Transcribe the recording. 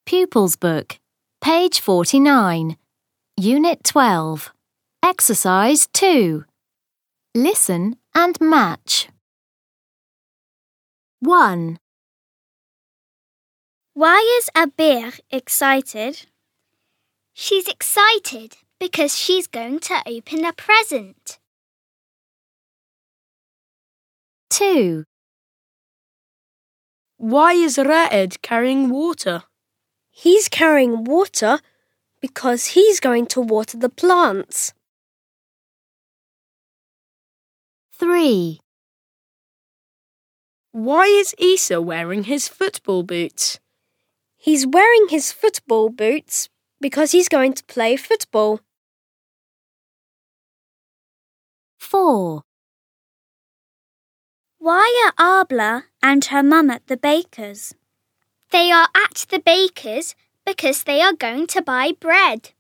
Pupils Book, page 49, Unit 12, Exercise 2. Listen and match. 1. Why is Abir excited? She's excited because she's going to open a present. 2. Why is Ra'ed carrying water? He's carrying water because he's going to water the plants. 3. Why is Isa wearing his football boots? He's wearing his football boots because he's going to play football. 4. Why are Arbla and her mum at the baker's? They are at the baker's because they are going to buy bread.